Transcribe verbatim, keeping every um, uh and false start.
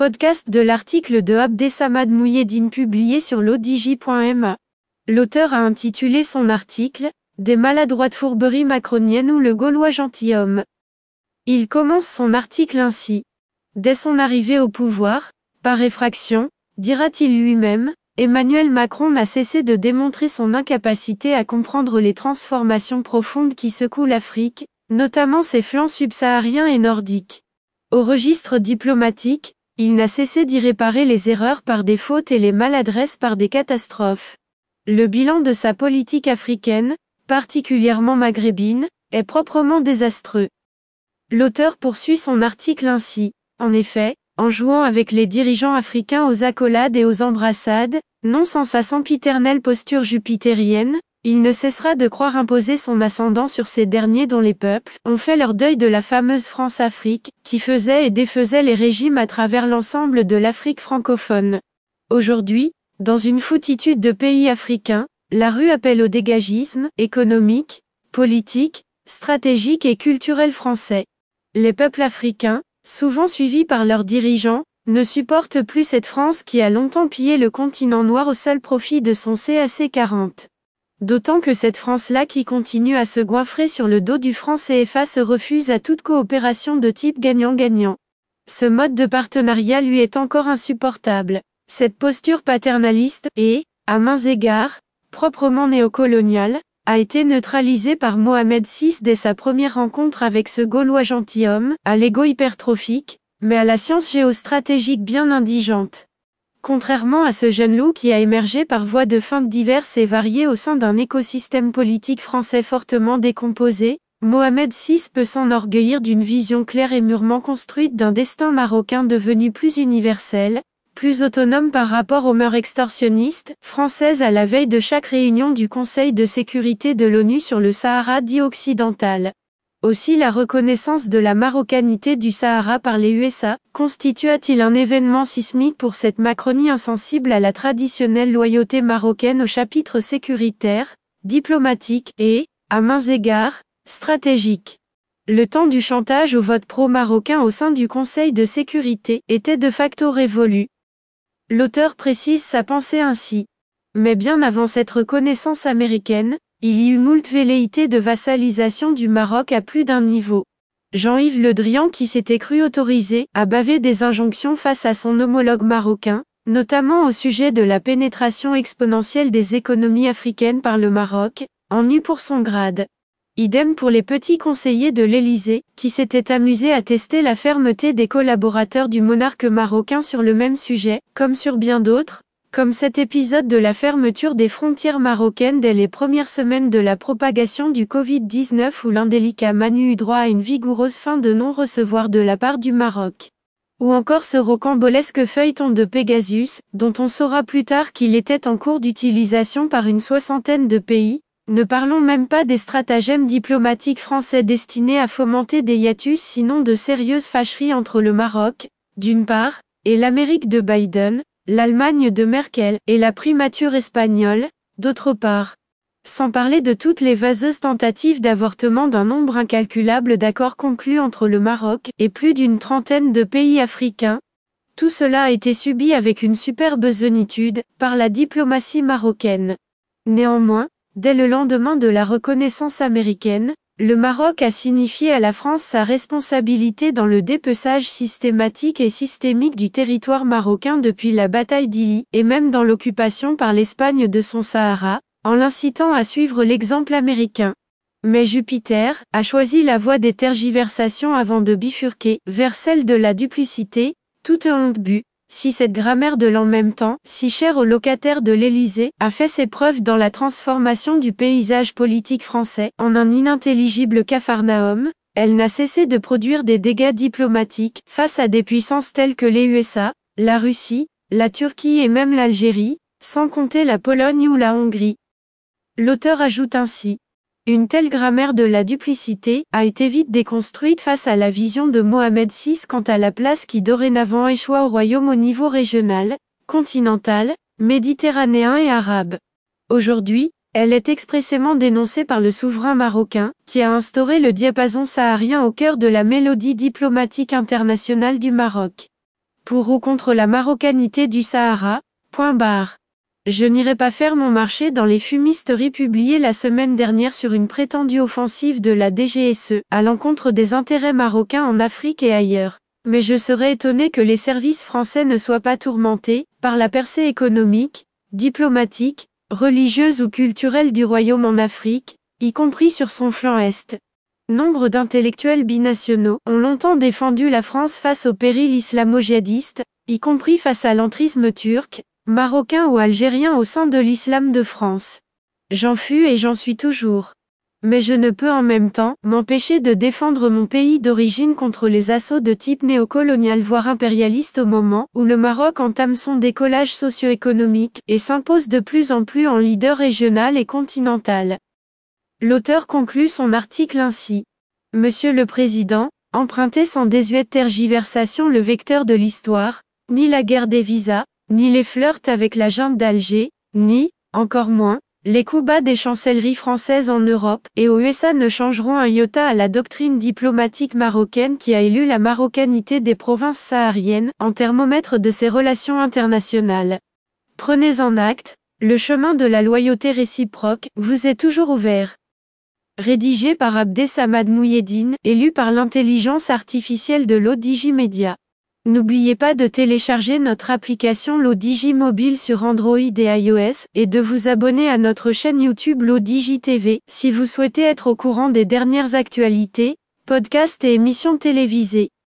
podcast de l'article de Abdessamad Mouhyeddine publié sur l'Odigi point m a. L'auteur a intitulé son article « Des maladroites fourberies macroniennes ou le Gaulois gentilhomme ». Il commence son article ainsi. Dès son arrivée au pouvoir, par effraction, dira-t-il lui-même, Emmanuel Macron n'a cessé de démontrer son incapacité à comprendre les transformations profondes qui secouent l'Afrique, notamment ses flancs subsahariens et nordiques. Au registre diplomatique, il n'a cessé d'y réparer les erreurs par des fautes et les maladresses par des catastrophes. Le bilan de sa politique africaine, particulièrement maghrébine, est proprement désastreux. L'auteur poursuit son article ainsi. En effet, en jouant avec les dirigeants africains aux accolades et aux embrassades, non sans sa sempiternelle posture jupitérienne, il ne cessera de croire imposer son ascendant sur ces derniers dont les peuples ont fait leur deuil de la fameuse France-Afrique, qui faisait et défaisait les régimes à travers l'ensemble de l'Afrique francophone. Aujourd'hui, dans une foultitude de pays africains, la rue appelle au dégagisme économique, politique, stratégique et culturel français. Les peuples africains, souvent suivis par leurs dirigeants, ne supportent plus cette France qui a longtemps pillé le continent noir au seul profit de son C A C quarante. D'autant que cette France-là qui continue à se goinfrer sur le dos du franc C F A se refuse à toute coopération de type gagnant-gagnant. Ce mode de partenariat lui est encore insupportable. Cette posture paternaliste et, à mains égards, proprement néocoloniale, a été neutralisée par Mohamed six dès sa première rencontre avec ce Gaulois gentilhomme, à l'ego hypertrophique, mais à la science géostratégique bien indigente. Contrairement à ce jeune loup qui a émergé par voie de feintes diverses et variées au sein d'un écosystème politique français fortement décomposé, Mohamed six peut s'enorgueillir d'une vision claire et mûrement construite d'un destin marocain devenu plus universel, plus autonome par rapport aux mœurs extorsionnistes françaises à la veille de chaque réunion du Conseil de sécurité de l'ONU sur le Sahara dit occidental. Aussi la reconnaissance de la marocanité du Sahara par les U S A constitua-t-il un événement sismique pour cette Macronie insensible à la traditionnelle loyauté marocaine au chapitre sécuritaire, diplomatique et, à mains égards, stratégique. Le temps du chantage au vote pro-marocain au sein du Conseil de sécurité était de facto révolu. L'auteur précise sa pensée ainsi. Mais bien avant cette reconnaissance américaine, il y eut moult velléités de vassalisation du Maroc à plus d'un niveau. Jean-Yves Le Drian qui s'était cru autorisé à baver des injonctions face à son homologue marocain, notamment au sujet de la pénétration exponentielle des économies africaines par le Maroc, en eut pour son grade. Idem pour les petits conseillers de l'Élysée, qui s'étaient amusés à tester la fermeté des collaborateurs du monarque marocain sur le même sujet, comme sur bien d'autres, comme cet épisode de la fermeture des frontières marocaines dès les premières semaines de la propagation du covid dix-neuf où l'indélicat Manu eut droit à une vigoureuse fin de non-recevoir de la part du Maroc. Ou encore ce rocambolesque feuilleton de Pegasus, dont on saura plus tard qu'il était en cours d'utilisation par une soixantaine de pays, ne parlons même pas des stratagèmes diplomatiques français destinés à fomenter des hiatus sinon de sérieuses fâcheries entre le Maroc, d'une part, et l'Amérique de Biden, l'Allemagne de Merkel et la primature espagnole, d'autre part. Sans parler de toutes les vaseuses tentatives d'avortement d'un nombre incalculable d'accords conclus entre le Maroc et plus d'une trentaine de pays africains. Tout cela a été subi avec une superbe zénitude par la diplomatie marocaine. Néanmoins, dès le lendemain de la reconnaissance américaine, le Maroc a signifié à la France sa responsabilité dans le dépeçage systématique et systémique du territoire marocain depuis la bataille d'Ili, et même dans l'occupation par l'Espagne de son Sahara, en l'incitant à suivre l'exemple américain. Mais Jupiter a choisi la voie des tergiversations avant de bifurquer vers celle de la duplicité, toute honte bue. Si cette grammaire de l'en même temps, si chère aux locataires de l'Élysée, a fait ses preuves dans la transformation du paysage politique français en un inintelligible capharnaüm, elle n'a cessé de produire des dégâts diplomatiques face à des puissances telles que les U S A, la Russie, la Turquie et même l'Algérie, sans compter la Pologne ou la Hongrie. L'auteur ajoute ainsi. Une telle grammaire de la duplicité a été vite déconstruite face à la vision de Mohamed six quant à la place qui dorénavant échoit au royaume au niveau régional, continental, méditerranéen et arabe. Aujourd'hui, elle est expressément dénoncée par le souverain marocain, qui a instauré le diapason saharien au cœur de la mélodie diplomatique internationale du Maroc. Pour ou contre la marocanité du Sahara, point barre. Je n'irai pas faire mon marché dans les fumisteries publiées la semaine dernière sur une prétendue offensive de la D G S E à l'encontre des intérêts marocains en Afrique et ailleurs. Mais je serais étonné que les services français ne soient pas tourmentés par la percée économique, diplomatique, religieuse ou culturelle du royaume en Afrique, y compris sur son flanc est. Nombre d'intellectuels binationaux ont longtemps défendu la France face au péril islamo-djihadiste, y compris face à l'entrisme turc, marocain ou algérien au sein de l'islam de France. J'en fus et j'en suis toujours. Mais je ne peux en même temps m'empêcher de défendre mon pays d'origine contre les assauts de type néocolonial voire impérialiste au moment où le Maroc entame son décollage socio-économique et s'impose de plus en plus en leader régional et continental. L'auteur conclut son article ainsi. Monsieur le Président, empruntez sans désuète tergiversation le vecteur de l'histoire, ni la guerre des visas, ni les flirts avec la junte d'Alger, ni, encore moins, les coups bas des chancelleries françaises en Europe et aux U S A ne changeront un iota à la doctrine diplomatique marocaine qui a élu la marocanité des provinces sahariennes en thermomètre de ses relations internationales. Prenez en acte, le chemin de la loyauté réciproque vous est toujours ouvert. Rédigé par Abdessamad Mouhiedine et lu par l'intelligence artificielle de l'Odigi Media. N'oubliez pas de télécharger notre application l'Odigi Mobile sur Android et iOS et de vous abonner à notre chaîne YouTube l'Odigi T V si vous souhaitez être au courant des dernières actualités, podcasts et émissions télévisées.